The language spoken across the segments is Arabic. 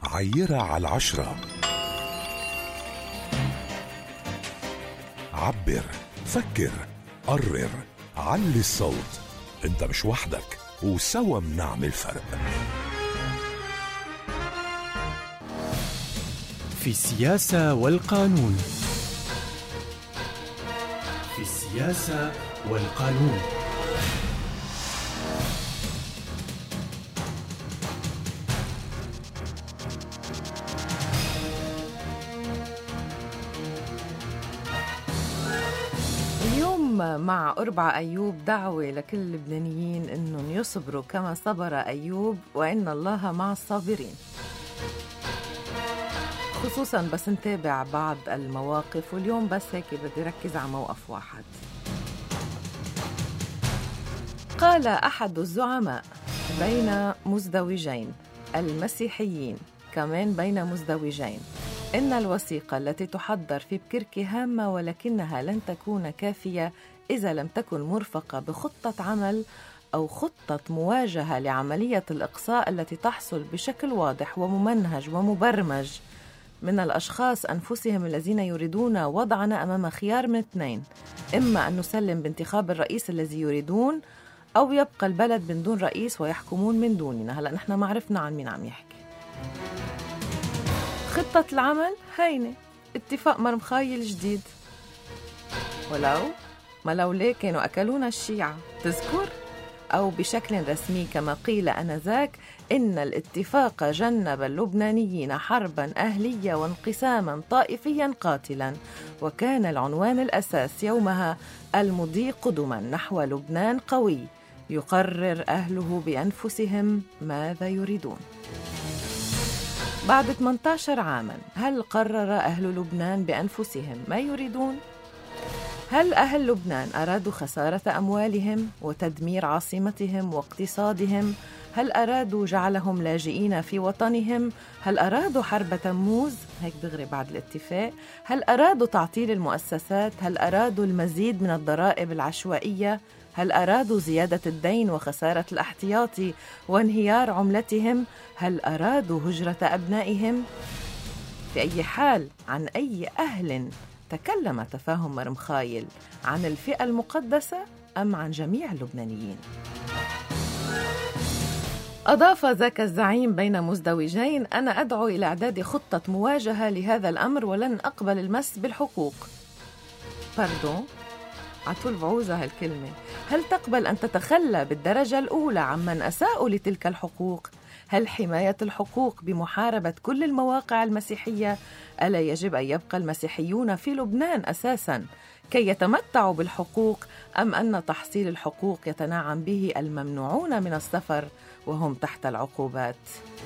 عيرة على 10. عبر، فكر، قرر، علي الصوت. انت مش وحدك، وسوا بنعمل فرق. في السياسة والقانون. في السياسة والقانون. اليوم مع أربع أيوب دعوة لكل اللبنانيين إنهم يصبروا كما صبر أيوب، وإن الله مع الصابرين. خصوصا بس نتابع بعض المواقف، واليوم بس هيك بدي ركز على موقف واحد. قال أحد الزعماء بين مزدوجين المسيحيين، كمان بين مزدوجين، إن الوثيقة التي تحضر في بكرك هامة، ولكنها لن تكون كافية إذا لم تكن مرفقة بخطة عمل أو خطة مواجهة لعملية الإقصاء التي تحصل بشكل واضح وممنهج ومبرمج من الأشخاص أنفسهم الذين يريدون وضعنا أمام خيار من اثنين: إما أن نسلم بانتخاب الرئيس الذي يريدون، أو يبقى البلد من دون رئيس ويحكمون من دوننا. هلأ نحن ما عرفنا عن مين عم يحكي. خطة العمل هينة، اتفاق مرمخايل جديد، ولو ليه كانوا أكلونا الشيعة تذكر، أو بشكل رسمي كما قيل آنذاك إن الاتفاق جنب اللبنانيين حربا أهلية وانقساما طائفيا قاتلا، وكان العنوان الأساس يومها المضي قدما نحو لبنان قوي يقرر أهله بأنفسهم ماذا يريدون. بعد 18 عاما، هل قرر أهل لبنان بأنفسهم ما يريدون؟ هل أهل لبنان أرادوا خسارة أموالهم وتدمير عاصمتهم واقتصادهم؟ هل أرادوا جعلهم لاجئين في وطنهم؟ هل أرادوا حرب تموز؟ هيك دغري بعد الاتفاق. هل أرادوا تعطيل المؤسسات؟ هل أرادوا المزيد من الضرائب العشوائية؟ هل أرادوا زيادة الدين وخسارة الاحتياطي وانهيار عملتهم؟ هل أرادوا هجرة أبنائهم؟ في أي حال، عن أي أهل تكلم تفاهم مرمخايل؟ عن الفئة المقدسة أم عن جميع اللبنانيين؟ أضاف ذاك الزعيم بين مزدوجين: أنا أدعو إلى إعداد خطة مواجهة لهذا الأمر، ولن أقبل المس بالحقوق. باردون، عطول بعوزة هالكلمة. هل تقبل أن تتخلى بالدرجة الأولى عمن أساءوا لتلك الحقوق؟ هل حماية الحقوق بمحاربة كل المواقع المسيحية؟ ألا يجب أن يبقى المسيحيون في لبنان أساساً كي يتمتعوا بالحقوق، أم أن تحصيل الحقوق يتنعم به الممنوعون من السفر وهم تحت العقوبات؟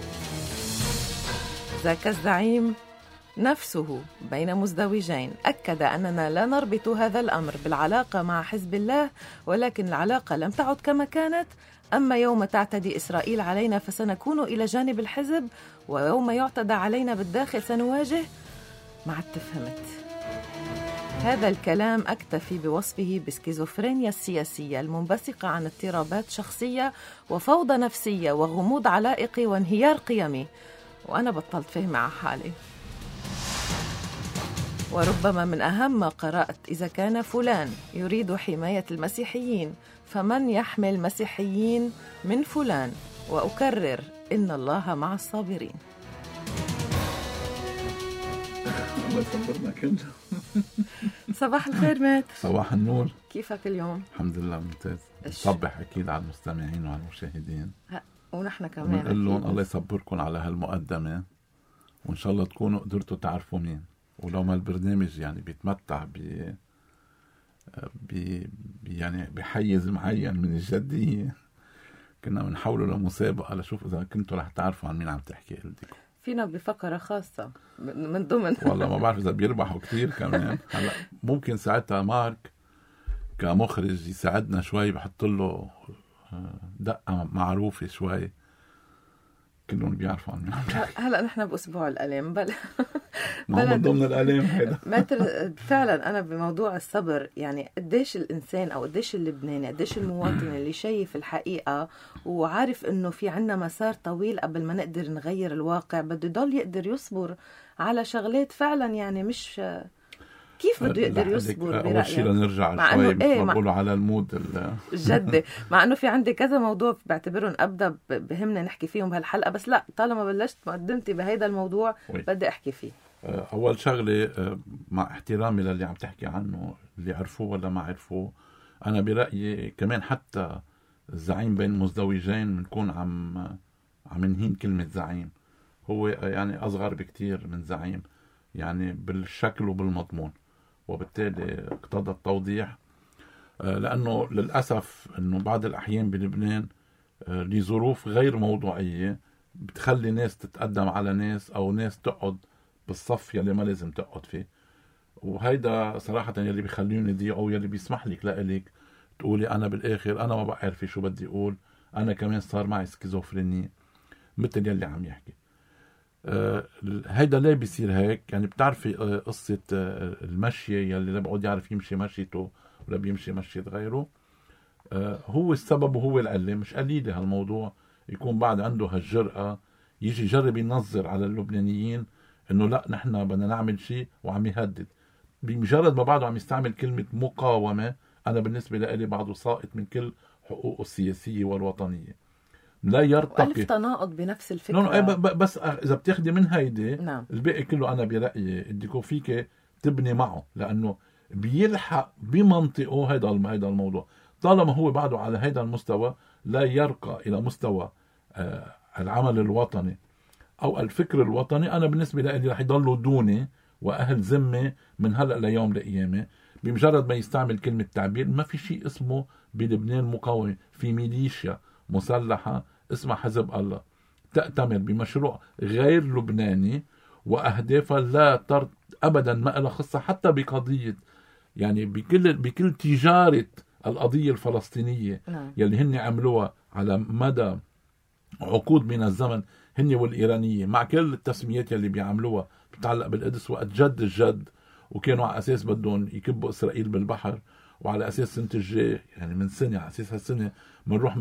ذاك الزعيم نفسه بين مزدوجين أكد أننا لا نربط هذا الأمر بالعلاقة مع حزب الله، ولكن العلاقة لم تعد كما كانت. أما يوم تعتدي إسرائيل علينا فسنكون إلى جانب الحزب، ويوم يعتدى علينا بالداخل سنواجه. ما عدت فهمت هذا الكلام. أكتفي بوصفه بسكيزوفرينيا السياسية المنبثقة عن اضطرابات شخصية وفوضى نفسية وغموض علائقي وانهيار قيمي، وأنا بطلت فهم على حالي. وربما من أهم ما قرأت: إذا كان فلان يريد حماية المسيحيين فمن يحمي المسيحيين من فلان؟ وأكرر: إن الله مع الصابرين. الله يصبرنا كلنا. صباح الخير مات. صباح النور. كيفك اليوم؟ الحمد لله ممتاز. صبح أكيد على المستمعين وعلى المشاهدين، ونحن كمان ونقول لهم الله يصبركم على هالمقدمة، وإن شاء الله تكونوا قدرتوا تعرفوا مين. ولو ما البرنامج يعني بيتمتع يعني بحيز معين من الجدية، كنا بنحوله لمسابقة لشوف إذا كنتوا رح تعرفوا عن مين عم تحكي. قلتكم فينا بفقرة خاصة من ضمن والله ما بعرف إذا بيربحوا كتير كمان. هلا ممكن ساعتها مارك كمخرج يساعدنا شوي، بحط له دقة معروفة شوي كلهم بيعرفوا عن مين عم بحكي. هلا نحن بأسبوع الألم من ضمن الألم هيدا. فعلا أنا بموضوع الصبر، يعني قديش الإنسان أو قديش اللبناني قديش المواطن اللي شايف الحقيقة وعارف إنه في عنا مسار طويل قبل ما نقدر نغير الواقع، بده يضل يقدر يصبر على شغلات فعلا يعني مش كيف بده يقدر يصبر. أول شيء لنرجع شوي بقولوا على المود الجدي، مع أنه في عندي كذا موضوع بعتبرهم أبدا بهمنا نحكي فيهم بهالحلقة، بس لا طالما بلشت مقدمتي بهيدا الموضوع بدي أحكي فيه. أول شغلة مع احترامي للي عم تحكي عنه، اللي عرفوه ولا ما عرفوه، أنا برأيي كمان حتى الزعيم بين مزدوجين بنكون عم نهين كلمة زعيم. هو يعني أصغر بكتير من زعيم، يعني بالشكل وبالمضمون، وبالتالي اقتضى التوضيح. لأنه للأسف أنه بعض الأحيان بلبنان لظروف غير موضوعية بتخلي ناس تتقدم على ناس، أو ناس تقعد بالصف يلي ما لازم تقعد فيه. وهيدا صراحة يلي بيخليوني ضيعوا، يلي بيسمح لك لإلك تقولي أنا بالآخر أنا ما بعرف شو بدي أقول، أنا كمان صار معي سكيزوفرينيا مثل يلي عم يحكي. هيدا ليه بيصير هيك؟ يعني بتعرفي قصة المشي يلي لا بقعد يعرف يمشي مشيته ولا بيمشي مشية غيره. هو السبب وهو العلة. مش قليلة هالموضوع يكون بعد عنده هالجرأة يجي يجرب ينظر على اللبنانيين انه لا نحن بدنا نعمل شيء، وعم يهدد. بمجرد ما بعده عم يستعمل كلمة مقاومة، انا بالنسبة لي بعده ساقط من كل حقوقه السياسية والوطنية. لا يرتقي. ألف تناقض بنفس الفكرة. بس إذا بتاخدي من هيدي نعم. الباقي كله أنا برأيي بدك فيك تبني معه، لأنه بيلحق بمنطقه هيدا الموضوع. طالما هو بعده على هيدا المستوى لا يرقى إلى مستوى العمل الوطني أو الفكر الوطني، أنا بالنسبة لي رح يضلوا دوني وأهل ذمة من هلأ ليوم لقيامة. بمجرد ما يستعمل كلمة تعبير، ما في شيء اسمه بلبنان مقاومة. في ميليشيا مسلحة اسمها حزب الله تأتمر بمشروع غير لبناني، وأهدافها لا أبدا ما لها خصة حتى بقضية، يعني بكل تجارة القضية الفلسطينية يلي هن عملوها على مدى عقود من الزمن، هن والإيرانية، مع كل التسميات يلي بيعملوها بتتعلق بالقدس. وقت جد الجد وكانوا على أساس بدهم يكبوا إسرائيل بالبحر، وعلى أساس سنة الجاي يعني من سنة على أساس هالسنة منروح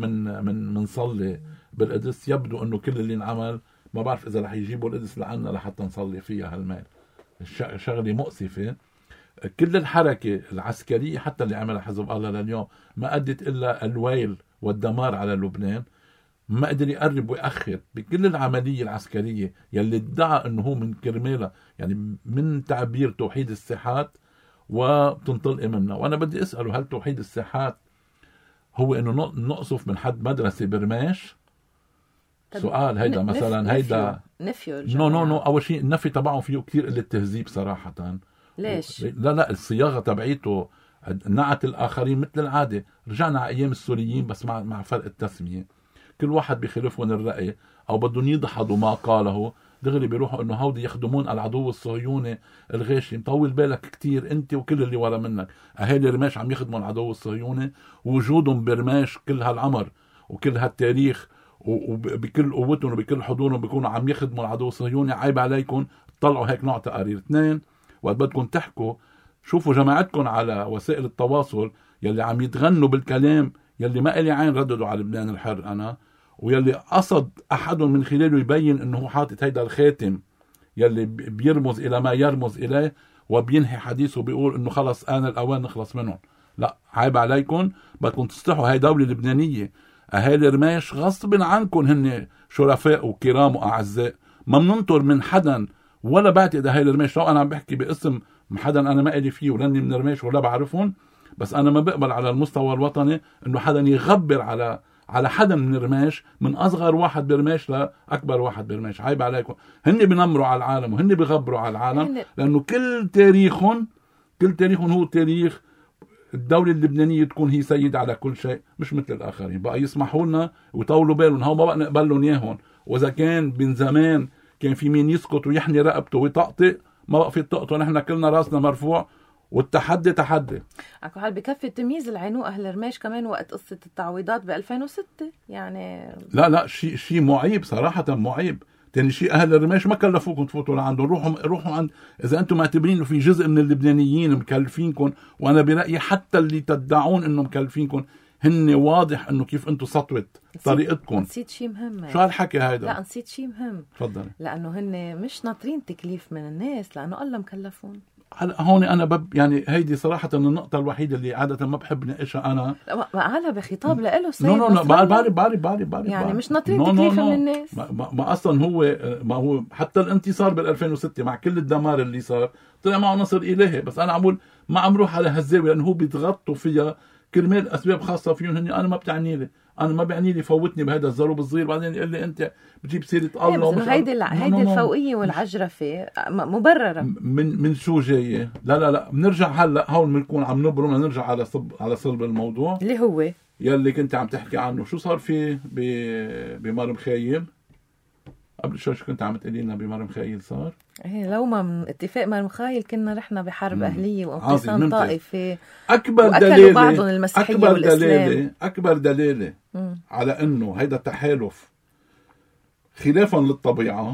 منصلي بالقدس. يبدو أنه كل اللي انعمل ما بعرف إذا رح يجيبوا القدس لعنا لحتى نصلي فيها هالمال. شغلة مؤسفة. كل الحركة العسكرية حتى اللي عملها حزب الله لليوم ما أدت إلا الويل والدمار على لبنان. ما قدر يقرب ويأخر بكل العملية العسكرية يلي ادعى أنه هو من كرمالها، يعني من تعبير توحيد الساحات وبتنطلق منها. وأنا بدي أسأله، هل توحيد الساحات هو أنه نقصف من حد مدرسة برماش؟ سؤال هيدا مثلا. هيدا نفيو نو أول شيء النفي تبعه فيه كتير قلة تهذيب صراحة. ليش؟ لا الصياغة تبعيته نعت الآخرين مثل العادة. رجعنا على أيام السوريين بس مع فرق التسمية. كل واحد بخلفهم الرأي أو بدهم يضحضوا ما قاله دغري بيروحوا انه هودي يخدمون العدو الصهيوني الغاشي. مطول بالك كتير انت وكل اللي ورا منك. اهالي رماش عم يخدموا العدو الصهيوني، وجودهم برماش كل هالعمر وكل هالتاريخ وبكل قوتهم وبكل حضورهم بيكونوا عم يخدموا العدو الصهيوني. عيب عليكم طلعوا هيك نوع تقارير. 2 وقت بدكم تحكوا شوفوا جماعتكم على وسائل التواصل يلي عم يتغنوا بالكلام يلي ما إلي عين رددوا على لبنان الحر أنا، ويلي قصد أحدهم من خلاله يبين أنه حاطط هيدا الخاتم يلي بيرمز إلى ما يرمز إليه، وبينهي حديثه بيقول أنه خلص آن الأوان نخلص منهم. لا عيب عليكم، بدكم تستحوا. هاي دولة لبنانية. أهالي رماش غصب عنكم هن شرفاء وكرام وأعزاء. ما مننطر من حدا ولا بعتقد أهالي رماش. لو أنا عم بحكي باسم حدا أنا ما إلي فيه ولاني من رماش ولا بعرفهم، بس أنا ما بقبل على المستوى الوطني إنه حدا يغبر على حدا من رماش، من أصغر واحد برماش لأكبر واحد برماش. عيب عليكم. هن بنمروا على العالم وهن بيغبروا على العالم، لأنه كل تاريخهم هو تاريخ الدولة اللبنانية تكون هي سيدة على كل شيء، مش مثل الآخرين. بقى يسمحوا لنا ويطولوا بالهم، هو ما بقى نقبل لهم إياهم. وإذا كان بين زمان كان في مين يسقط ويحني رقبته ويطقطق، ما بقى في الطقطق. نحن كلنا راسنا مرفوع والتحدي تحدي. عكو حال بكفي التمييز اللي عينوه أهل رميش كمان وقت قصة التعويضات ب2006 يعني. لا شيء معيب صراحة، معيب. تاني شيء أهل الرميش ما كلفوكم تفوتوا لعندهم، روحوا عند، إذا أنتم معتبرين إنه في جزء من اللبنانيين مكلفينكم، وأنا برأيي حتى اللي تدعون إنه مكلفينكم هن واضح إنه كيف أنتم سطوت طريقتكم. نسيت شيء مهم. شو هالحكي هيدا؟ لا نسيت شيء مهم. تفضل. لأنه هن مش ناطرين تكليف من الناس، لأنه الله مكلفون. هون أنا يعني هيدي صراحة النقطة الوحيدة اللي عادة ما بحب ناقشها أنا. ما قالها بخطاب لإله سيد. لا بعرف يعني مش ناطرين تكليف من الناس. ما أصلا هو حتى الانتصار بال2006 مع كل الدمار اللي صار طلع معه نصر إلهي، بس أنا عمول ما عم روح على هالزاوية لأنه هو بيتغطوا فيها كرمال أسباب خاصة فيهم هني. أنا ما بتعني لي، أنا ما بعني لي فوتني بهذا الزروب الصغير بعدين يقول لي أنت بتجيب سيرة الله ومش هيدي الفوقية والعجرفة مبررة. من شو جاية؟ لا بنرجع هلا هون بنكون عم نبرم، نرجع على صلب الموضوع اللي هو يلي كنت عم تحكي عنه. شو صار فيه بمرم خايل؟ قبل شو كنت عم تقولي لنا بمرم خايل صار؟ إيه لو ما من اتفاق مرم خايل كنا رحنا بحرب أهلية وانقسام طائفي. أكبر دليل على إنه هيدا تحالف خلافا للطبيعة.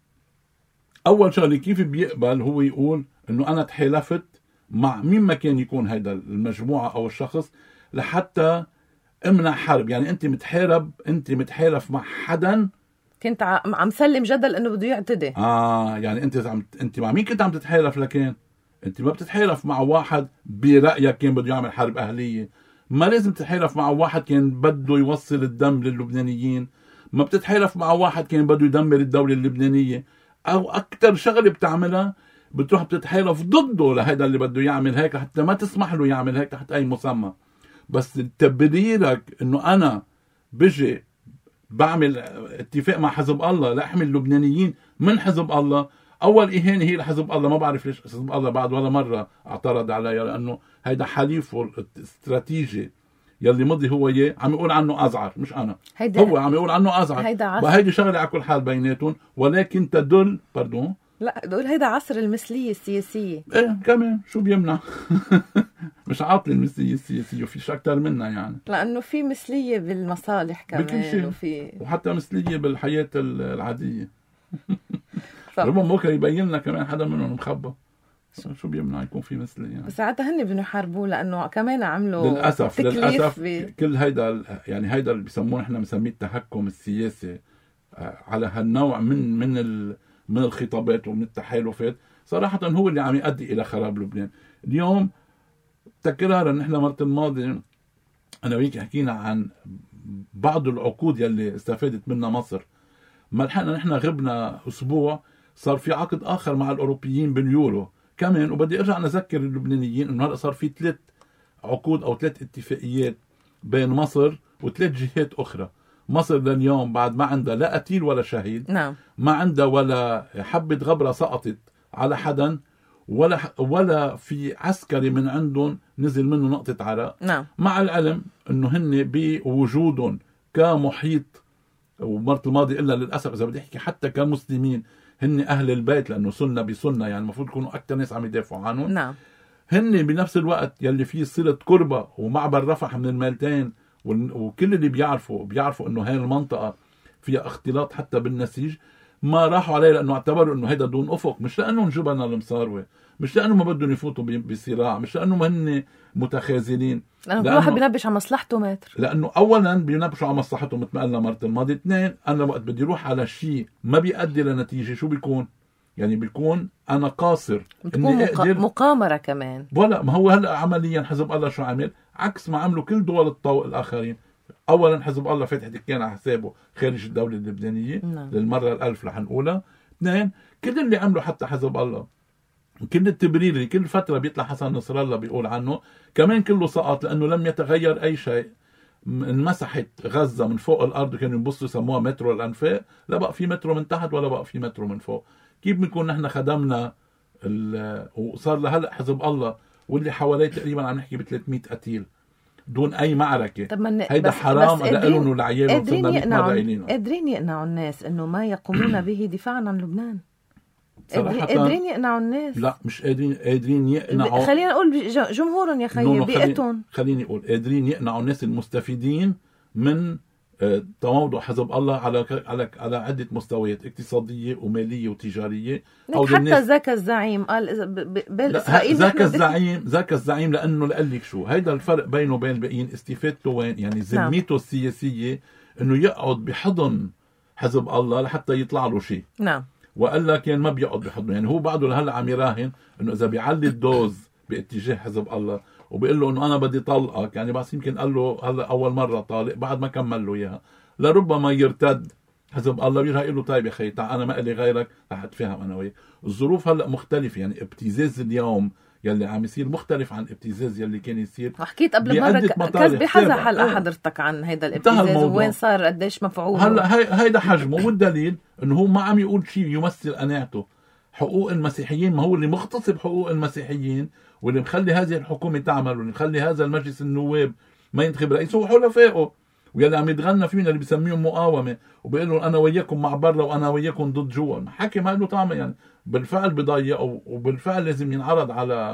أول شغلة كيف بيقبل هو يقول إنه أنا تحالفت مع مين ما كان يكون هيدا المجموعة أو الشخص لحتى امنع حرب. يعني أنت متحالف مع حدا كنت عم سلم جدل انه بده يعتدي. يعني انت مع مين كنت عم تتحالف؟ لكن انت ما بتتحالف مع واحد برأيك كان بده يعمل حرب أهلية، ما لازم تتحالف مع واحد كان بده يوصل الدم للبنانيين، ما بتتحالف مع واحد كان بده يدمر الدولة اللبنانية، او اكتر شغلة بتعملها بتروح بتتحالف ضده لهذا اللي بده يعمل هيك حتى ما تسمح له يعمل هيك تحت اي مسمى. بس تبريرك انه انا بجي بعمل اتفاق مع حزب الله لأحمي اللبنانيين من حزب الله، أول إهانة هي لحزب الله. ما بعرف ليش حزب الله بعد ولا مرة اعترض عليها، لأنه هيدا حليفه الاستراتيجي يلي مضي هو عم يقول عنه أزعر، مش أنا، هو عم يقول عنه أزعر. هيدي شغلة على كل حال بيناتهم، ولكن تدل لا بقول هيدا عصر المثلية السياسية. ايه كمان شو بيمنع؟ مش عاطل المثلية السياسية وفيش أكتر منها يعني، لأنه في مثلية بالمصالح كمان وحتى مثلية بالحياة العادية. ربما ممكن يبين لنا كمان حدا منهم مخبى، شو بيمنع يكون في مثلية يعني. بس ساعتها هن بدهم يحاربوه لأنه كمان عملوا للأسف كل هيدا يعني هيدا اللي بيسموه احنا بنسميه التحكم السياسي على هالنوع من الخطابات ومن التحالفات، صراحة هو اللي عم يؤدي إلى خراب لبنان. اليوم تكرارا نحن مرة الماضي أنا وياك حكينا عن بعض العقود يلي استفادت منها مصر، ما لحقنا نحن غبنا أسبوع صار في عقد آخر مع الأوروبيين باليورو كمان. وبدي أرجع نذكر اللبنانيين إنه هلأ صار في 3 عقود أو 3 اتفاقيات بين مصر و3 جهات أخرى. مصر لليوم بعد ما عندها لا قتيل ولا شهيد، نعم. ما عندها ولا حبة غبرة سقطت على حدا، ولا في عسكري من عندهم نزل منه نقطة عرق، نعم. مع العلم انه هن بوجودهم كمحيط، ومرة الماضي إلا للأسف إذا بدي أحكي حتى كمسلمين هن أهل البيت، لأنه سنة بسنة يعني المفروض يكونوا أكتر ناس عم يدافعوا عنهم، نعم. هن بنفس الوقت يلي فيه صلة قربة ومعبر رفح من المالتين، وكل اللي بيعرفوا انه هاي المنطقة فيها اختلاط حتى بالنسيج، ما راحوا عليه لانه اعتبروا انه هيدا دون افق، مش لانه جبن المصاروة، مش لانه ما بدهم يفوتوا بصراع، مش لانه ما هن متخاذلين، لانه كل واحد بينبش على مصلحته متر. لانه اولا بينبشوا على مصلحته مثل ما قلنا مرة الماضي. 2 انا وقت بدي اروح على شيء ما بيؤدي لنتيجة شو بيكون؟ يعني بيكون انا قاصر، بتكون مقامرة كمان. ولا ما هو هلا عمليا حزب الله شو عمل؟ عكس ما عملوا كل دول الطوق الآخرين. أولا حزب الله فاتح دكان على حسابه خارج الدولة اللبنانية، نعم. للمرة الألف رح نقولها. 2 كل اللي عمله حتى حزب الله، كل التبرير اللي كل فترة بيطلع حسن نصر الله بيقول عنه كمان كله سقط، لأنه لم يتغير أي شيء. انمسحت غزة من فوق الأرض، كانوا يبصوا يسموها مترو الأنفاق، لا بقى في مترو من تحت ولا بقى في مترو من فوق. كيف بنكون نحن خدمنا وصار لهلأ حزب الله واللي حواليه تقريبا عم نحكي ب 300 قتيل دون اي معركه. هيدا حرام لهم ولعيالهم. قادرين يقنعوا الناس انه ما يقومون به دفاعا عن لبنان. صراحة قادرين يقنعوا الناس؟ لا مش قادرين يقنعوا. خلينا نقول جمهورهم يا خيي بيئتهم. خليني أقول قادرين يقنعوا الناس المستفيدين من تموضع حزب الله على عدة مستويات اقتصادية ومالية وتجارية. أو حتى ذاك الزعيم قال بالإسرائيل ذاك الزعيم لأنه لقال لك شو هيدا الفرق بينه وبين الباقيين، استفادته وين؟ يعني ذمته السياسية إنه يقعد بحضن حزب الله لحتى يطلع له شيء. نعم. وقال لك يعني ما بيقعد بحضنه، يعني هو بعده لهلا عم يراهن إنه إذا بيعلي الدوز باتجاه حزب الله وبيقول له انه انا بدي طلقك، يعني بس يمكن قال له هلا اول مره طالق بعد ما كمل له اياها، لربما يرتد حزب الله ويرها يقول له طيب يا اخي تعال انا ما لي غيرك رح اتفاهم انا وياك. الظروف هلا مختلفه، يعني ابتزاز اليوم يلي عم يصير مختلف عن ابتزاز يلي كان يصير. وحكيت قبل مرة كذب حزة حلقة حضرتك عن هيدا الابتزاز وين صار قديش مفعول. هلا هيدا حجمه، والدليل انه هو ما عم يقول شيء يمثل قناعته. حقوق المسيحيين، ما هو اللي مغتصب حقوق المسيحيين واللي مخلي هذه الحكومة تعمل واللي مخلي هذا المجلس النواب ما ينتخب رئيسه وحلفائه، ويلي عم يتغنى فينا اللي بيسميهم مقاومة وبيقولوا أنا وياكم مع برا وأنا وياكم ضد جوا. حكي ما له طعم، يعني بالفعل بضيع وبالفعل لازم ينعرض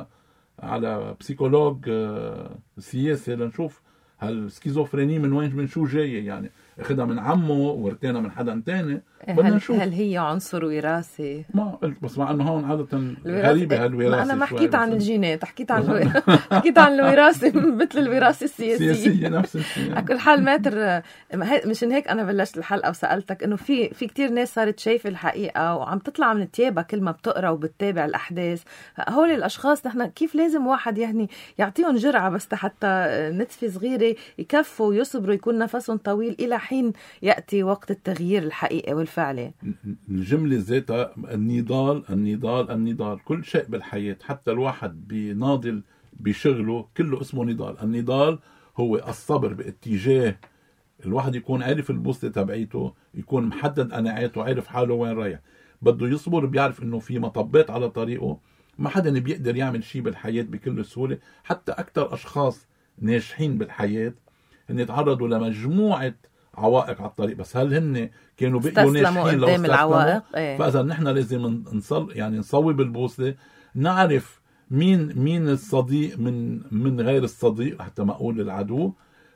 على بسيكولوج سياسي لنشوف هالسكيزوفريني من وين من شو جاية، يعني اخذها من عمه ورتينا من حدا تاني. هل هي عنصر وراثي؟ ما قلت، بس مع انه هون عادة غريبة هالوراثة. انا ما حكيت عن الجينات، حكيت عن الوراثة مثل الوراثة السياسية نفس الشيء. على كل حال ماتر، مشان هيك انا بلشت الحلقة وسألتك انه في كتير ناس صارت شايفة الحقيقة وعم تطلع من تيابها كل ما بتقرا وبتتابع الاحداث. هول الاشخاص نحن كيف لازم واحد يعني يعطيهم جرعة بس حتى نتفة صغيرة يكفوا ويصبروا يكون نفسهم طويل الى حين يأتي وقت التغيير الحقيقي والفعلي. الجملة ذاتها النضال. كل شيء بالحياة حتى الواحد بيناضل بشغله كله اسمه نضال. النضال هو الصبر باتجاه الواحد يكون عارف البوصلة تبعيته، يكون محدد قناعاته، عارف حاله وين رايح، بده يصبر، بيعرف انه في مطبات على طريقه. ما حدا بيقدر يعمل شيء بالحياة بكل سهولة. حتى أكثر أشخاص ناجحين بالحياة هن يتعرضوا لمجموعة عوائق على الطريق، بس هل هن كانوا بقيوا ناجحين لو استسلموا؟ فإذا نحن لازم نصوب البوصلة، نعرف مين الصديق من غير الصديق حتى ما أقول العدو.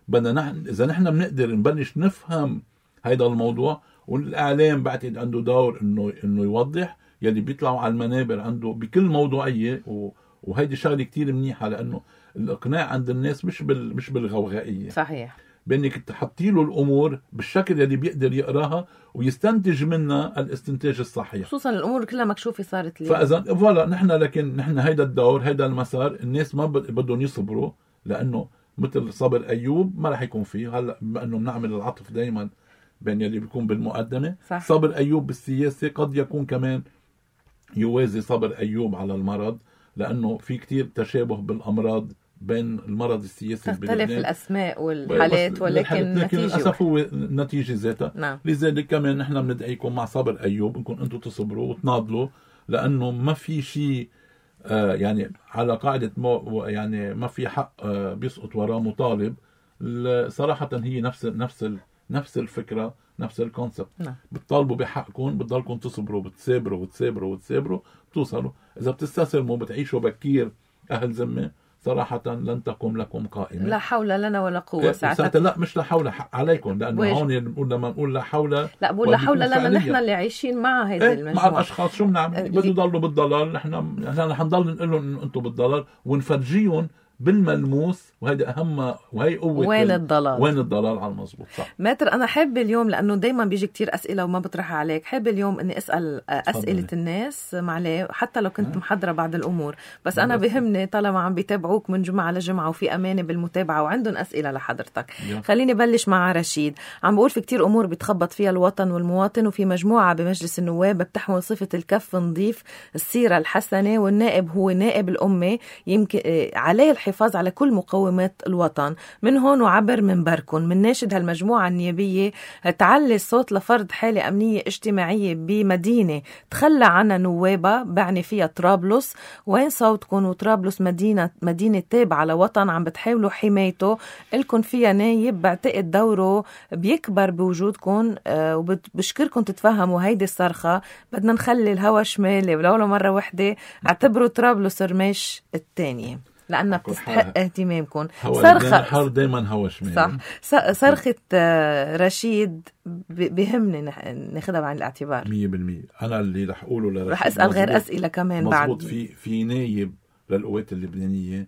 إذا نحن بنقدر نبلش نفهم هيدا الموضوع، والإعلام بعتقد عنده دور إنه يوضح يلي بيطلعوا على المنابر عنده بكل موضوعية، وهيدي شغلة كتير منيحة لأنه الإقناع عند الناس مش بالغوغائية. صحيح. بأنك تحطي له الأمور بالشكل اللي بيقدر يقراها ويستنتج منها الاستنتاج الصحيح. خصوصا الأمور كلها مكشوفة صارت اليوم. فإذا فوالا نحن هيدا الدور، هيدا المسار، الناس ما بدهم يصبروا، لأنه مثل صبر أيوب ما رح يكون فيه. هلا بما أنه بنعمل العطف دايما بين يلي بيكون بالمقدمة، صح. صبر أيوب بالسياسة قد يكون كمان يوازي صبر أيوب على المرض، لأنه في كتير تشابه بالأمراض بين المرض السياسي تختلف الأسماء والحالات، ولكن للأسف هو النتيجة ذاتها. نعم. لذلك كمان نحن بندعيكم مع صبر أيوب إنكم أنتم تصبروا وتناضلوا، لأنه ما في شيء يعني على قاعدة يعني ما في حق بيسقط وراه مطالب. صراحة هي نفس الفكرة، نفس الكونسبت. نعم. بتطالبوا بحقكم، بتضلكم تصبروا، بتثابروا بتوصلوا. إذا بتستسلموا بتعيشوا بكير أهل ذمة، صراحة لن تقوم لكم قائمة. لا حول لنا ولا قوة ساعتها. لا مش لا حول عليكم، لأنه هون لما نقول لا حول، لا بقول لا حول لنا نحن اللي عايشين مع هذه المجموعة، مع الأشخاص. شو بنعمل؟ بده يضلوا بالضلال. نحن حنضل نقول لهم إنه أنتم بالضلال ونفرجيهم بالملموس، وهذا أهم، وهي قوة وين الضلال على المضبوط. صح. ماتر، أنا حابة اليوم لأنه دايما بيجي كتير أسئلة وما بطرحها عليك، حابة اليوم أني أسأل أسئلة الناس معليه، حتى لو كنت محضرة بعض الأمور، بس أنا بهمني طالما عم بيتابعوك من جمعة لجمعة وفي أمانة بالمتابعة وعندهم أسئلة لحضرتك. خليني بلش مع رشيد. عم بقول في كتير أمور بيتخبط فيها الوطن والمواطن، وفي مجموعة بمجلس النواب بتحمل صفة الكف نظيف، السيرة الحسنة، والنائب هو نائب الأمة، يمكن عليه والحفاظ على كل مقومات الوطن. من هون وعبر منبركم من ناشد هالمجموعة النيابية تعلي الصوت لفرض حالة أمنية اجتماعية بمدينة تخلى عنها نوابة بعني فيها طرابلس. وين صوتكم؟ وطرابلس مدينة تابعة لوطن عم بتحاولوا حمايته، إلكن فيها نايب بعتقد دوره بيكبر بوجودكم. وبشكركم تتفهموا هيدي الصرخة. بدنا نخلي الهوا شمالي ولولا مرة واحدة. اعتبروا طرابلس رماش الثانية لأنها بتستحق اهتمامكم. صرخة دايما هوا شمالي، صح. صرخة رشيد بهمني ناخدها بعين الاعتبار 100%. أنا اللي رح أقوله لرشيد رح أسأل غير أسئلة كمان بعد. مضبوط. في نايب للقوات اللبنانية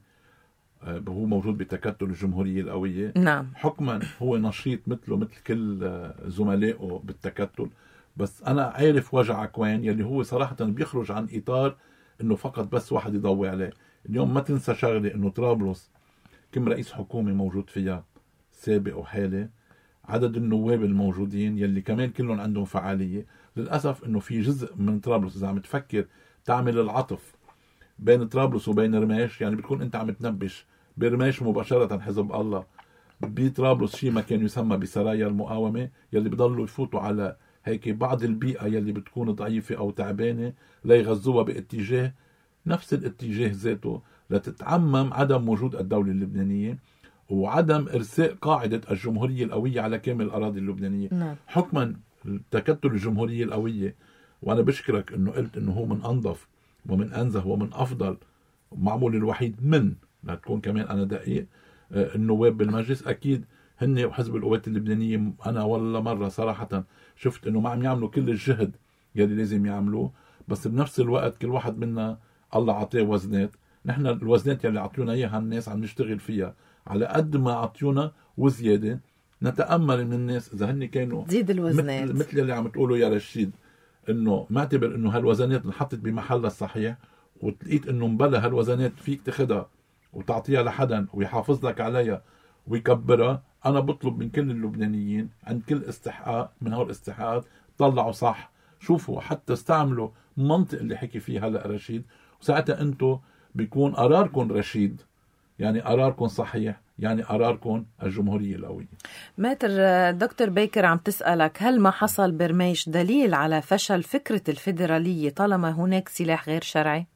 هو موجود بتكتل الجمهورية القوية. نعم. حكما هو نشيط مثل كل زملائه بالتكتل، بس أنا عارف وجعك وين، يلي هو صراحة بيخرج عن إطار إنه فقط بس واحد يضوي عليه. اليوم ما تنسى شغلة، إنه طرابلس كم رئيس حكومة موجود فيها سابق وحالي، عدد النواب الموجودين يلي كمان كلهم عندهم فعالية. للأسف إنه في جزء من طرابلس إذا عم تفكر تعمل العطف بين طرابلس وبين رماش، يعني بتكون أنت عم تنبش برماش مباشرة حزب الله، بطرابلس شيء ما كان يسمى بسرايا المقاومة يلي بضلوا يفوتوا على هيك بعض البيئة يلي بتكون ضعيفة أو تعبانة ليغزوها باتجاه نفس الاتجاه ذاته لتتعمم عدم وجود الدولة اللبنانية وعدم إرساء قاعدة الجمهورية القوية على كامل الأراضي اللبنانية. نعم. حكما تكتل الجمهورية القوية، وأنا بشكرك إنه قلت إنه هو من أنظف ومن أنزه ومن أفضل معمول الوحيد من لا تكون كمان أنا دقيق النواب بالمجلس. أكيد هن وحزب القوات اللبنانية أنا ولا مرة صراحة شفت إنه ما عم يعملوا كل الجهد يلي لازم يعملوه، بس بنفس الوقت كل واحد منا الله عطيه وزنات. نحن الوزنات يلي عطيونا إياها الناس عم نشتغل فيها على قد ما عطيونا وزيادة. نتأمل من الناس إذا هن كانوا تزيد الوزنات مثل اللي عم تقولوا يا رشيد، إنه ما اعتبر إنه هالوزنات انحطت بمحلها الصحيح وتلقيت إنه مبلا هالوزنات فيك تاخدها وتعطيها لحدا ويحافظ لك عليها ويكبرها. أنا بطلب من كل اللبنانيين عند كل استحقاق من هول الاستحقاقات طلعوا صح، شوفوا حتى استعملوا منطق اللي حكي فيه هلأ رشيد، وساعتها أنتوا بيكون قراركم رشيد، يعني قراركم صحيح، يعني قراركم الجمهورية القوية. ماتر دكتور بيكر عم تسألك هل ما حصل برميش دليل على فشل فكرة الفيدرالية طالما هناك سلاح غير شرعي؟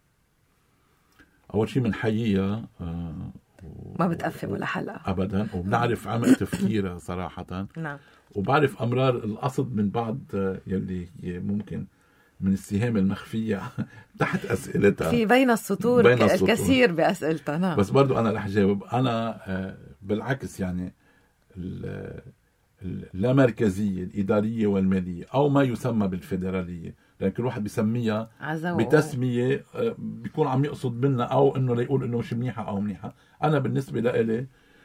أول شيء من حقيقة ما بتقفل ولا حلقة أبدا، وبنعرف عمق تفكيرها صراحة. نعم. وبعرف أمرار القصد من بعض يلي ممكن من السهام المخفية تحت أسئلتها في بين السطور الكثير بأسئلتها. نعم. بس برضو أنا رح جاوب. أنا بالعكس يعني اللامركزية الإدارية والمالية أو ما يسمى بالفيدرالية، لأن كل واحد بيسميها بتسمية بيكون عم يقصد منها أو إنه ليقول إنه مش منيحة أو منيحة. أنا بالنسبة لإلي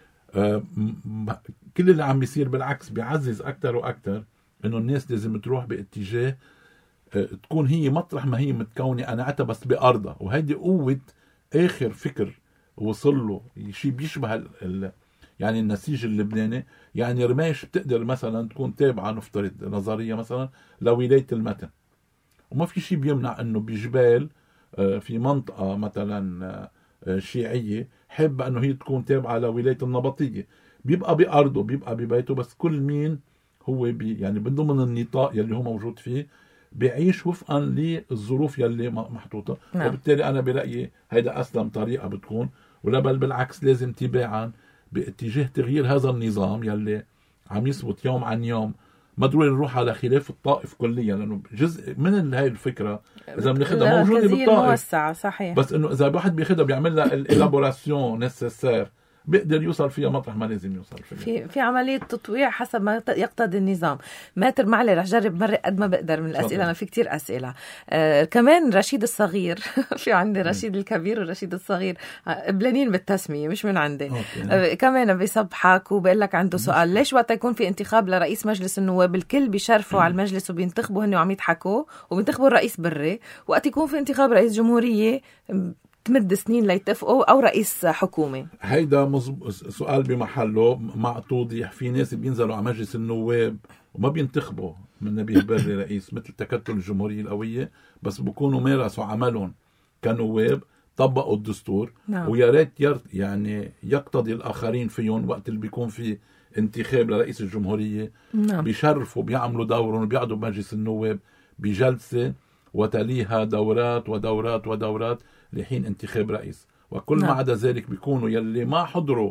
كل اللي عم بيصير بالعكس بيعزز أكتر وأكتر إنه الناس لازم تروح باتجاه تكون هي مطرح ما هي متكونة أنا بس بأرضها. وهيدي قوة آخر فكر وصل له شيء بيشبه يعني النسيج اللبناني. يعني رماش بتقدر مثلا تكون تابعة نفترض نظرية مثلا لولاية المتن، وما في شيء بيمنع انه بجبال في منطقة مثلا شيعية حابة انه هي تكون تابعة لولاية النبطية، بيبقى بأرضه بيبقى ببيته، بس كل مين هو يعني من ضمن النطاق يلي هو موجود فيه بيعيش وفقا للظروف يلي محطوطة. نعم. وبالتالي أنا برأيي هيدا أسلم طريقة بتكون، ولا بل بالعكس لازم تباعا باتجاه تغيير هذا النظام يلي عم يثبت يوم عن يوم. ما ضروري نروح على خلاف الطائف كليا، لأنه جزء من هاي الفكرة إذا بناخدها موجودة بالطائف موسعة صحيح، بس إنه إذا الواحد بياخدها بيعمل لها الإلابوراسيون نسيسير بيقدر يوصل فيها مطرح ما لازم يوصل فيها. في عملية تطويع حسب ما يقتضي النظام. ماتر معلي رح جرب مرة قد ما بقدر من الأسئلة، ما في كتير أسئلة. كمان رشيد الصغير في عندي رشيد الكبير ورشيد الصغير قبلانين بالتسمية مش من عندي. كمان بيصبحك وبقول لك عنده سؤال، ليش وقت يكون في انتخاب لرئيس مجلس النواب الكل بيشرفوا على المجلس وبينتخبوا هن وعم يضحكوا وبينتخبوا الرئيس بري، وقت يكون في انتخاب رئيس جمهورية تمد سنين ليتفقوا أو رئيس حكومة؟ هيدا سؤال بمحله مع توضيح. في ناس بينزلوا على مجلس النواب وما بينتخبوا من نبيه بري رئيس مثل تكتل الجمهورية القوية، بس بيكونوا مارسوا عملهم كنواب طبقوا الدستور. نعم. ويا ريت يعني يقتضي الآخرين فيهم وقت اللي بيكون في انتخاب لرئيس الجمهورية. نعم. بيشرفوا بيعملوا دورهم وبيقعدوا بمجلس النواب بجلسة وتليها دورات ودورات ودورات لحين انتخاب رئيس. وكل ما عدا ذلك بيكونوا يلي ما حضروا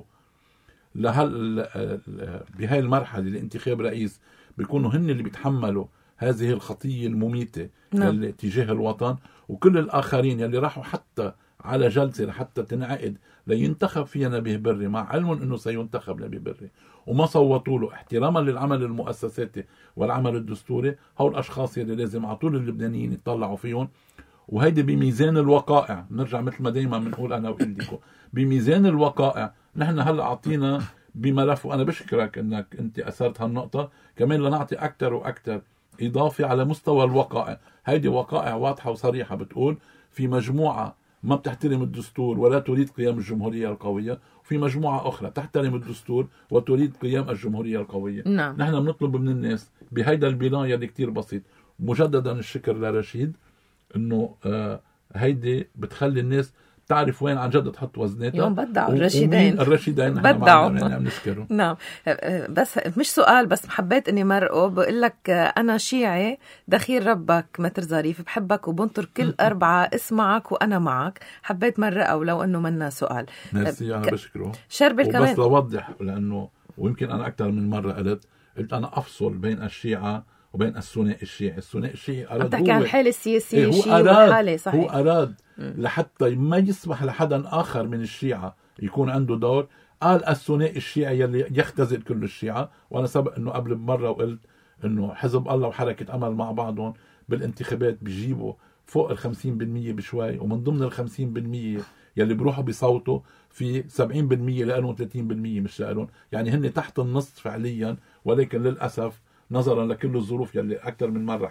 بهاي المرحلة لانتخاب رئيس بيكونوا هن اللي بيتحملوا هذه الخطية المميتة تجاه الوطن. وكل الآخرين يلي راحوا حتى على جلسة لحتى تنعقد لينتخب فيها نبيه بري مع علم أنه سينتخب نبيه بري وما صوتوا له احتراما للعمل المؤسساتي والعمل الدستوري، هؤلاء الأشخاص يلي لازم على طول اللبنانيين يطلعوا فيهم. وهيدي بميزان الوقائع، نرجع مثل ما دايما بنقول أنا وإلديكو بميزان الوقائع. نحن هلأ أعطينا بملف، وأنا بشكرك أنك أنت أثرت هالنقطة كمان لنعطي أكتر وأكتر إضافة على مستوى الوقائع. هيدي وقائع واضحة وصريحة بتقول في مجموعة ما بتحترم الدستور ولا تريد قيام الجمهورية القوية، وفي مجموعة أخرى تحترم الدستور وتريد قيام الجمهورية القوية. نعم. نحن بنطلب من الناس بهيدا البناية اللي كتير بسيط. مجددا الشكر لرشيد انه هيدي بتخلي الناس تعرف وين عن جد تحط وزناتها. يوم بدعوا الرشيدين بدعوا نحن نذكره. نعم. بس مش سؤال، بس حبيت اني مرقه. بقول لك انا شيعي دخيل ربك متر ظريف، بحبك وبنطر كل 4 اسمعك وانا معك. حبيت مرقه ولو انه منا سؤال. ميرسي، انا بشكره. شربل كمان بس لوضح، لانه ويمكن انا اكثر من مره قلت انا افصل بين الشيعة وبين الثنائي الشيعي. الثنائي الشيعي عم تحكي عن الحالة السياسية صحيح. هو أراد لحتى ما يسمح لحدا آخر من الشيعة يكون عنده دور. قال الثنائي الشيعي يلي يختزل كل الشيعة. وأنا سبق أنه قبل مرة وقلت أنه حزب الله وحركة أمل مع بعضهم بالانتخابات بيجيبوا فوق 50% بشوي، ومن ضمن 50% يلي بيروحوا بيصوتوا في 70% لألون 30% مش لألون، يعني هن تحت النص فعليا. ولكن للأسف نظرا لكل الظروف يلي أكثر من مرة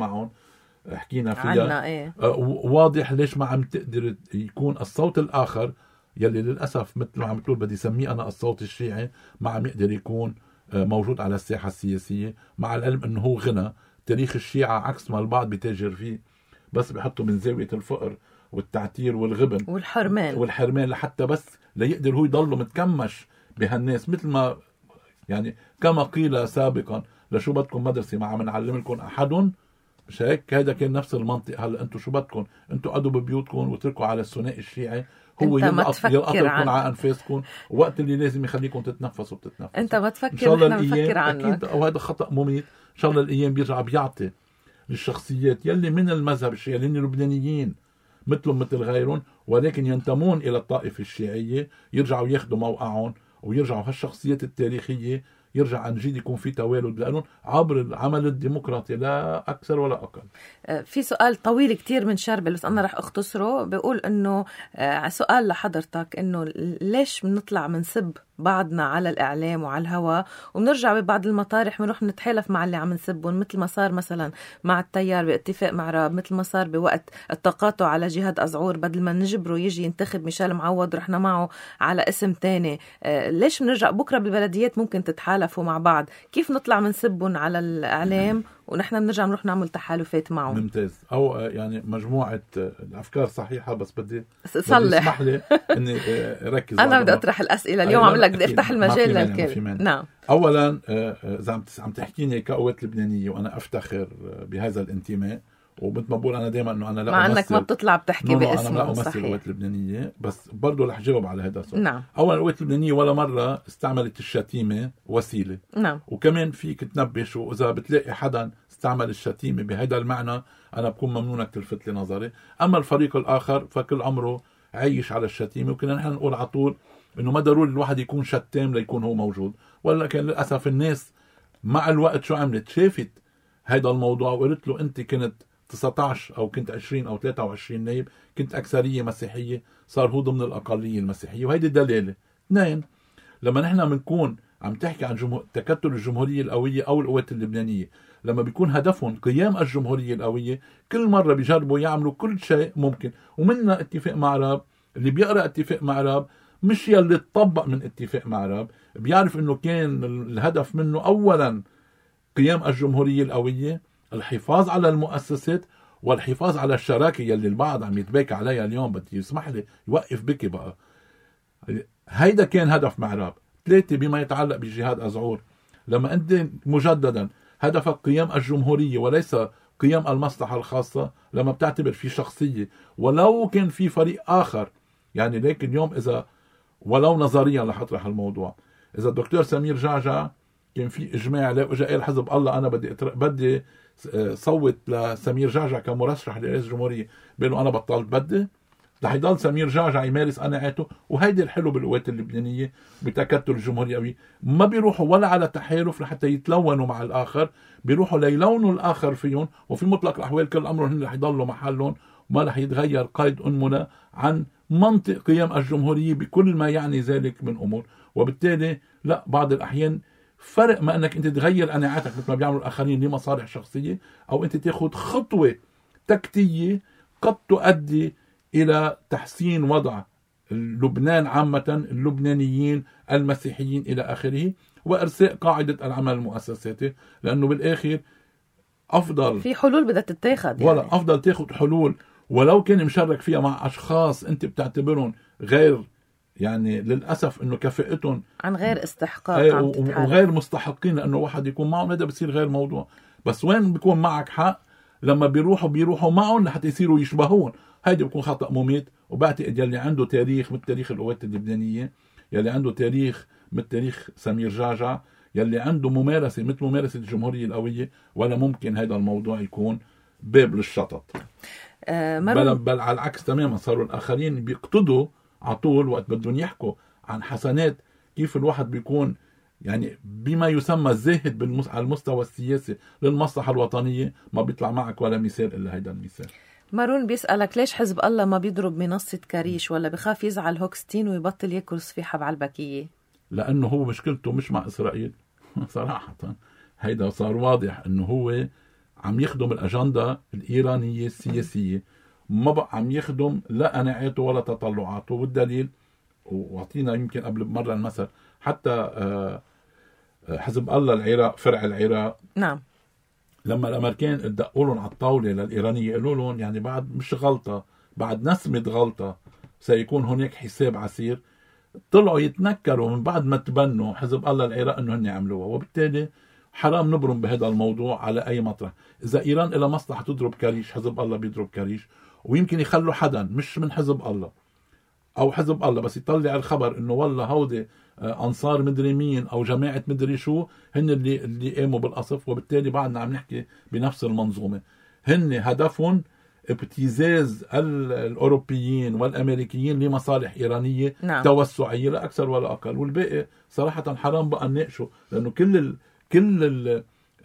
حكينا فيها واضح ليش ما عم تقدر يكون الصوت الآخر يلي للأسف مثل ما عم تقول بدي سميه أنا الصوت الشيعي ما عم يقدر يكون موجود على الساحة السياسية. مع العلم أنه هو غنى تاريخ الشيعة عكس ما البعض بيتاجر فيه، بس بيحطوا من زاوية الفقر والتعتير والغبن والحرمان لحتى بس ليقدر هو يضله متكمش بهالناس. مثل ما يعني كما قيل سابقا لشو بدكم مدرسة ما عم نعلم لكم أحد، مش هيك؟ هذا كان نفس المنطق. هلا انتم شو بدكم؟ انتم قعدوا ببيوتكم وتركوا على الثنائي الشيعي هو يلقطكم على انفاسكم، وقت اللي لازم يخليكم تتنفسوا بتتنفسوا. انت ما تفكر، نحن بنفكر عنك. اكيد، وهذا خطأ مميت. ان شاء الله الايام بيرجع بيعطي للشخصيات يلي من المذهب الشيعي اللي لبنانيين مثلهم مثل غيرهم ولكن ينتمون الى الطائفة الشيعية يرجعوا ياخذوا موقعهم، ويرجعوا هالشخصيات التاريخية يرجع عن جديد يكون في توالد لأنهم عبر العمل الديمقراطي لا أكثر ولا أقل. في سؤال طويل كتير من شربل بس أنا رح أختصره. بيقول إنه سؤال لحضرتك إنه ليش بنطلع منسب بعضنا على الإعلام وعلى الهواء وبنرجع ببعض المطارح بنروح نتحالف مع اللي عم نسبهم، مثل ما صار مثلا مع التيار باتفاق معراب، مثل ما صار بوقت التقاطع على جهاد أزعور بدل ما نجبره يجي ينتخب ميشيل معوض رحنا معه على اسم تاني. ليش بنرجع بكرة بالبلديات ممكن تتحالفوا مع بعض؟ كيف نطلع منسبهم على الإعلام ونحن بنرجع نروح نعمل تحالفات معه؟ ممتاز. أو يعني مجموعة الأفكار صحيحة، بس بدي اسمح لي إني ركز. أنا بدي أطرح الأسئلة اليوم، عم لك بدي أفتح المجال للكل. نعم. أولا إذا عم تحكيني كقوات لبنانية وأنا أفتخر بهذا الانتماء، ومثل ما بقول أنا دائما إنه أنا لا مع أنك ما بتطلع بتحكي باسمه. أنا لا أمثل القوات اللبنانية، بس برضو رح جاوب على هذا السؤال. نعم. أولا القوات اللبنانية ولا مرة استعملت الشتيمة وسيلة. نعم. وكمان فيك تنبش، وإذا بتلاقي حدا استعمل الشتيمة بهذا المعنى أنا بكون ممنونك تلفت لي نظري. أما الفريق الآخر فكل عمره عايش على الشتيمة، وكنا نحن نقول على طول إنه ما ضروري الواحد يكون شتام ليكون هو موجود. ولكن للأسف الناس مع الوقت شو عملت؟ شافت هذا الموضوع وقلت له أنت كنت 19 أو كنت 20 أو 23 نائب، كنت أكثرية مسيحية، صار هو ضمن الأقلية المسيحية. وهيدي دلالة. اثنين، لما نحن بنكون عم تحكي عن تكتل الجمهورية القوية أو القوات اللبنانية، لما بيكون هدفهم قيام الجمهورية القوية كل مرة بيجربوا يعملوا كل شيء ممكن. ومننا اتفاق معراب، اللي بيقرأ اتفاق معراب مش يلي تطبق من اتفاق معراب بيعرف انه كان الهدف منه اولا قيام الجمهورية القوية، الحفاظ على المؤسسات، والحفاظ على الشراكة يلي البعض عم يتباكى عليها اليوم. بدي يسمح لي يوقف بكي بقى. هيدا كان هدف معراب. 3 بما يتعلق بجهاد أزعور، لما أنت مجددا هدفك قيام الجمهورية وليس قيام المصلحة الخاصة، لما بتعتبر في شخصية ولو كان في فريق آخر، يعني لكن اليوم إذا ولو نظريا رح أطرح الموضوع، إذا الدكتور سمير جعجع كان في إجماع عليه وإجا قال حزب الله أنا بدي صوت لسمير جعجع كمرشح لرئيس الجمهورية، بيقولوا أنا بطلت بدي، رح يضل سمير جعجع يمارس قناعاته. وهيدي الحلو بالقوات اللبنانية بتكتل الجمهورية قوي، ما بيروحوا ولا على تحالف لحتى يتلونوا مع الآخر، بيروحوا ليلونوا الآخر فيهم، وفي مطلق الأحوال كل أمر هن رح يضلوا محلهم وما رح يتغير قيد أنمنا عن منطق قيام الجمهورية بكل ما يعني ذلك من أمور. وبالتالي لا، بعض الأحيان فرق ما أنك أنت تغير قناعاتك مثل ما بيعملوا الآخرين لمصالح شخصية، أو أنت تأخذ خطوة تكتيكية قد تؤدي إلى تحسين وضع لبنان عامة، اللبنانيين المسيحيين إلى آخره، وإرساء قاعدة العمل المؤسساتي. لأنه بالآخر أفضل في حلول بدها تتاخد يعني. ولا أفضل تاخد حلول ولو كان مشارك فيها مع أشخاص أنت بتعتبرهم غير، يعني للأسف أنه كفاءتهم عن غير استحقاق وغير مستحقين لأنه واحد يكون معهم، هذا بصير غير موضوع. بس وين بيكون معك حق؟ لما بيروحوا معهم لحتى يصيروا يشبهون، هيدا بيكون خطأ مميت. وبعتقد يلي عنده تاريخ مثل تاريخ القوات اللبنانية، يلي عنده تاريخ مثل تاريخ سمير جعجع، يلي عنده ممارسة مثل ممارسة الجمهورية القوية، ولا ممكن هذا الموضوع يكون باب للشطط. بل على العكس تماما، صاروا الآخرين بيقتضوا على طول وقت بدهم يحكوا عن حسنات كيف الواحد بيكون يعني بما يسمى الزاهد على المستوى السياسي للمصلحة الوطنية، ما بيطلع معك ولا مثال إلا هيدا المثال. مارون بيسألك ليش حزب الله ما بيضرب منصة كريش، ولا بخاف يزعل هوكستين ويبطل ياكل صفيحة بعلبكية؟ لأنه هو مشكلته مش مع إسرائيل صراحة. هيدا صار واضح أنه هو عم يخدم الأجندة الإيرانية السياسية، ما بقى عم يخدم لا قناعاته ولا تطلعاته. والدليل وعطينا يمكن قبل مرة المثل، حتى حزب الله العراق فرع العراق، نعم، لما الأمريكان ادقوا لهم على الطاولة للإيرانية قالوا لهم يعني بعد مش غلطة، بعد نسمة غلطة سيكون هناك حساب عسير، طلعوا يتنكروا من بعد ما تبنوا حزب الله العراق انه هن عملوها. وبالتالي حرام نبرم بهذا الموضوع على اي مطرح. اذا ايران لها مصلحة تضرب كريش، حزب الله بيضرب كريش، ويمكن يخلوا حدا مش من حزب الله او حزب الله بس يطلع الخبر انه والله هودي انصار مدري مين او جماعة مدري شو هن اللي قاموا بالقصف. وبالتالي بعدنا عم نحكي بنفس المنظومة، هن هدفهم ابتزاز الأوروبيين والأمريكيين لمصالح إيرانية، نعم، توسعية لا أكثر ولا أقل. والباقي صراحة حرام بقى نناقشه، لأنه كل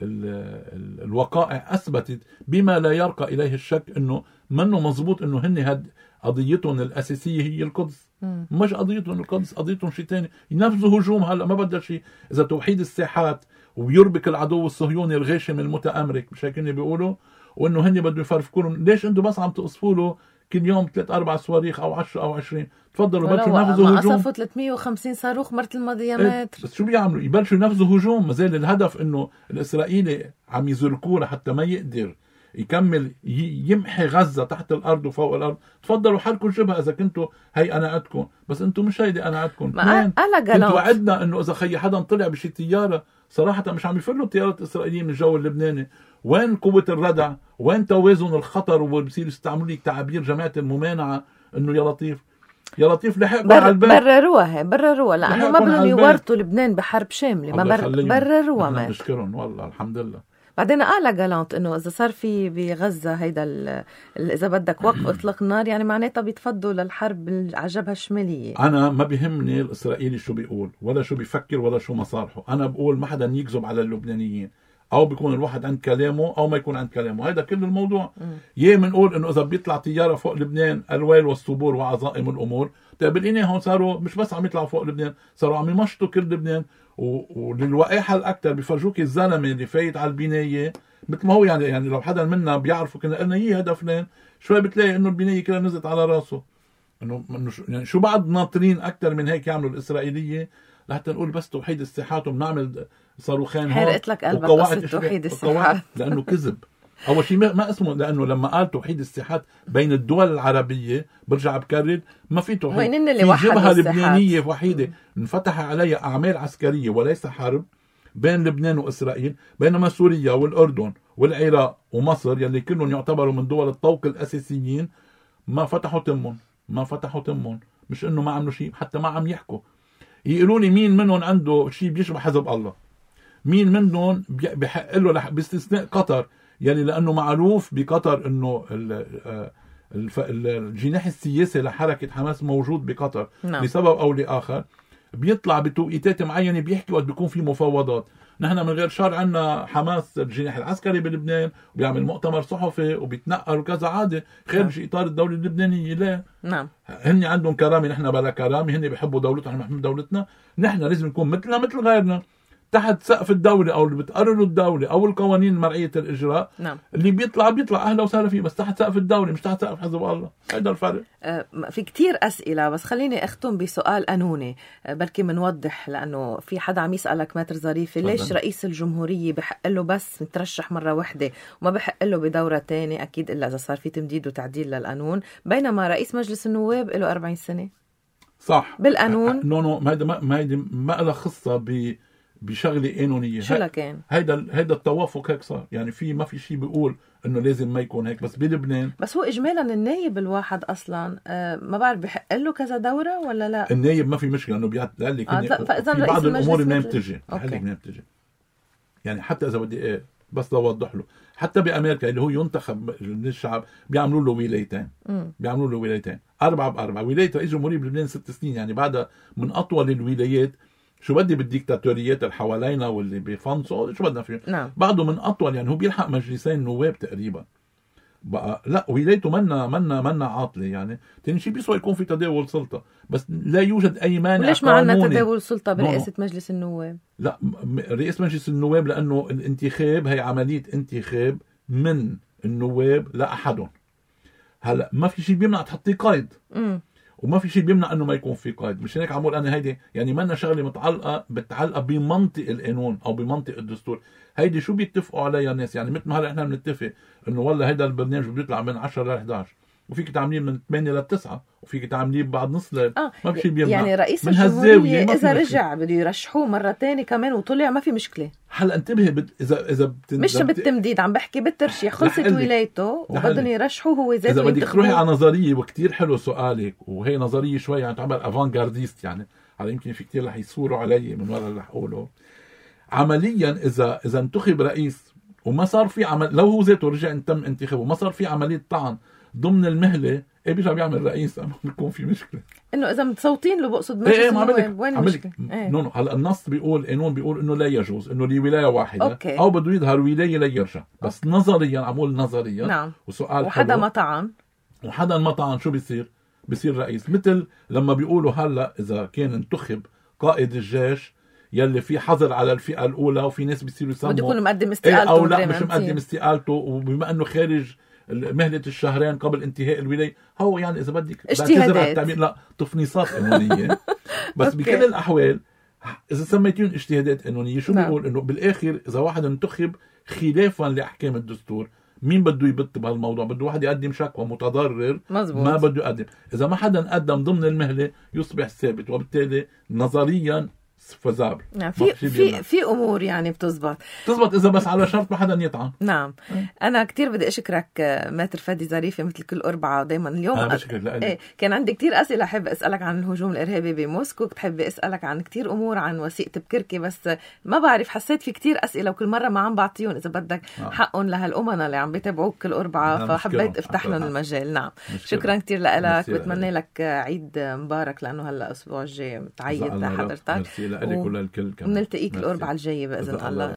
الوقائع أثبتت بما لا يرقى إليه الشك أنه منه مزبوط، أنه هن قضيتهم الأساسية هي القدس. مش قضيتهم القدس، قضيتهم شيء تاني. ينفذوا هجوم هلأ ما بدها شيء، إذا توحيد الساحات وبيربك العدو الصهيوني الغاشم المتأمرك مش هيك بيقولوا، وانه هن بدهم يفرفكوا لهم. ليش انتم بس عم تقصفوا له كل يوم 3-4 صواريخ او 10 او 20؟ تفضلوا بلشوا ينفذوا هجوم. قصفوا 350 صاروخ مرت الماضيه متر. بس شو بيعملوا؟ يبلشوا ينفذوا هجوم. ما زال الهدف انه الاسرائيلي عم يزركوه لحتى ما يقدر يكمل يمحي غزة تحت الارض وفوق الارض. تفضلوا حركوا الجبهة اذا كنتوا هي قناعتكم، بس انتم مش هيدي قناعتكم. كنتوا وعدنا انه اذا خي حدا طلع بشي طياره، صراحه مش عم يفروا الطيارات الاسرائيليه من الجو اللبناني. وين قوه الردع؟ وين توازن الخطر؟ وبصير يستعملوا لك تعابير جماعه الممانعه انه يا لطيف يا لطيف لحقوا على الباب. برروها لانه ما بدهم يورطوا لبنان بحرب شامله. ما برروها. ما نشكرهم والله الحمد لله. بعدين قال جالانت انه اذا صار في بغزه هيدا اذا بدك وقف اطلاق النار، يعني معناتها بيتفضوا للحرب على الجبهه الشماليه. انا ما بيهمني الاسرائيلي شو بيقول ولا شو بيفكر ولا شو مصالحه، انا بقول ما حدا يكذب على اللبنانيين، او بيكون الواحد عند كلامه او ما يكون عند كلامه. هذا كل الموضوع. يا منقول انه اذا بيطلع طياره فوق لبنان الويل والصبور وعظائم الامور، تقبليني هون صاروا مش بس عم يطلعوا فوق لبنان، صاروا عم يمشطوا كل لبنان. وللوقاحة الأكثر بيفرجوك الزلمة اللي فايت على البناية مثل ما هو، يعني لو حدا منا بيعرفوا كنا قلنا هي هذا فلان، شوي بتلاقي إنه البناية كلها نزلت على راسه. إنه يعني شو بعد ناطرين أكثر من هيك يعملوا الإسرائيلية لحتى نقول بس توحيد الساحات وبنعمل صاروخين هون. حرقت لك قلبك قصة توحيد الساحات لأنه كذب. اول شيء ما اسمه، لانه لما قال توحيد الساحات بين الدول العربيه برجع بكرر ما في توحيد. وين اللي في وحدوا جبهه الساحات؟ لبنانيه وحيده انفتح عليها اعمال عسكريه وليس حرب بين لبنان واسرائيل، بينما سوريا والاردن والعراق ومصر يلي كلهم يعتبروا من دول الطوق الاساسيين ما فتحوا تمهم. مش انه ما عملوا شيء، حتى ما عم يحكوا. يقولوا لي مين منهم عنده شيء بيشبه حزب الله، مين منهم بحق له باستثناء قطر، يلي لانه معروف بقطر انه الجناح السياسي لحركه حماس موجود بقطر. نعم. لسبب او لاخر بيطلع بتوقيتات معينه بيحكي وقت بيكون في مفاوضات. نحن من غير شر عندنا حماس الجناح العسكري بلبنان وبيعمل مؤتمر صحفي وبيتنقل وكذا عادي خارج اطار الدوله اللبنانيه. لا، نعم، هن عندهم كرامه، نحن بلا كرامه. هن بيحبوا دولتهم، نحن بنحب دولتنا. نحن لازم نكون مثلنا مثل غيرنا تحت سقف الدولة أو اللي بتقرره الدولة أو القوانين مرعية الإجراء. نعم. اللي بيطلع أهلا وسهلا فيه، بس تحت سقف الدولة مش تحت سقف حزب الله. هذا الفرق. في كتير أسئلة، بس خليني أختم بسؤال قانوني بركي منوضح، لأنه في حدا عم يسألك ماتر ظريفي ليش رئيس الجمهورية بحق له بس مترشح مرة واحدة وما بحق له بدورة تانية، أكيد إلا إذا صار في تمديد وتعديل للقانون، بينما رئيس مجلس النواب له 40 سنة صح بالقانون. ما لها خصة بشغله قانونيه. شو لكن هيدا التوافق هيك صار، يعني ما في شيء بيقول انه لازم ما يكون هيك. بس بلبنان بس هو اجمالا النايب الواحد اصلا ما بعرف بحق له كذا دوره ولا لا. النايب ما في مشكله انه بيعطي لك في بعض الامور منين بتجي. يعني حتى اذا بدي بس لوضح له، حتى بامريكا اللي هو ينتخب من الشعب بيعملوا له ولايتين 4 ب4. ولايه رئيس جمهوريه بلبنان 6 سنين، يعني بعدها من اطول الولايات. شو بدي بالديكتاتوريات اللي حوالينا واللي بفنصوا شو بدنا فيه. نعم. بعده من اطول، يعني هو بيلحق مجلسين نواب تقريبا. بقى لا، ولايته منا عاطله. يعني تاني شيء بيسوى يكون في تداول سلطه، بس لا يوجد اي مانع. ليش ما عندنا تداول سلطه برئاسه مجلس النواب؟ لا، رئيس مجلس النواب لانه الانتخاب هي عمليه انتخاب من النواب لاحدهم. هلا ما في شيء بيمنع تحطي قيد، وما في شيء بيمنع انه ما يكون في قائد. مش هيك عمول انا هيدي يعني ما لنا شغله بتعلقه بمنطق القانون او بمنطق الدستور. هيدي شو بيتفقوا عليها الناس. يعني مثل ما هلا احنا بنتفق انه والله هيدا البرنامج بيطلع من 10 ل 11، وفيك تعمليه من 8 ل 9، وفيك تعمليه بعد نص ليل. ما في شيء بيمنع. يعني رئيس الجمهورية اذا رجع بده يرشحوه مره ثانيه كمان وطلع ما في مشكله. هلا انتبه اذا مش بالتمديد، عم بحكي بالترشيح. خلصت ولايته وبدهم يرشحوه هو ذاته. اذا بدك تروحي على نظريه، وكتير حلو سؤالك، وهي نظريه شوي يعني تعتبر افانغارديست. يعني هلا يمكن في كتير رح يصوروا علي من ورا اللي رح اقوله. عمليا اذا انتخب رئيس وما صار في عمل، لو هو ذاته رجع تم انتخابه وما صار في عمليه طعن ضمن المهله، بيرجع بيعمل رئيس. بيكون في مشكله انه اذا متصوتين له بقصد مجلس النواب وين المشكله؟ نو هلا النص بيقول، قانون بيقول انه لا يجوز انه لولايه واحده. أوكي. او بده يظهر ولايه ليرجع. بس نظريا عم اقول نظريا. نعم. وسؤال وحدا حلو. ما طعن شو بيصير رئيس. مثل لما بيقولوا هلا اذا كان انتخب قائد الجيش يلي في حظر على الفئه الاولى، وفي ناس بيصيروا يسموا بده يكون مقدم استقالته او لا مش مقدم استقالته، وبما انه خارج مهلة الشهرين قبل انتهاء الولاية. هو يعني إذا بدك اجتهادات، لا تفنيصات قانونية. بس بكل الأحوال إذا سميتيهم اجتهادات قانونية شو بيقول؟ إنه بالآخر إذا واحد انتخب خلافا لأحكام الدستور، مين بده يبت بهالموضوع؟ بده واحد يقدم شكوى متضرر. مزبوط. ما بده يقدم. إذا ما حدا قدم ضمن المهلة يصبح ثابت، وبالتالي نظريا فزاب. نعم. في امور يعني بتزبط اذا بس على شرط ما حدا يطعن. نعم. انا كتير بدي اشكرك ماتر فادي ظريفي مثل كل اربعاء دايما. اليوم كان عندي كتير اسئله احب اسالك عن الهجوم الارهابي بموسكو، كنت حابه اسالك عن كتير امور عن وثيقه بكركي، بس ما بعرف حسيت في كتير اسئله وكل مره ما عم بعطيهم اذا بدك حقهم لهالامنا اللي عم بيتابعوك كل اربعاء، فحبيت افتح لهم المجال. نعم. شكرا كتير لك، بتمنى لك عيد مبارك لانه هلا الاسبوع الجاي متعيد حضرتك. لك ولا الكل كمان. ونلتقيك الأربعاء الجاية بإذن الله.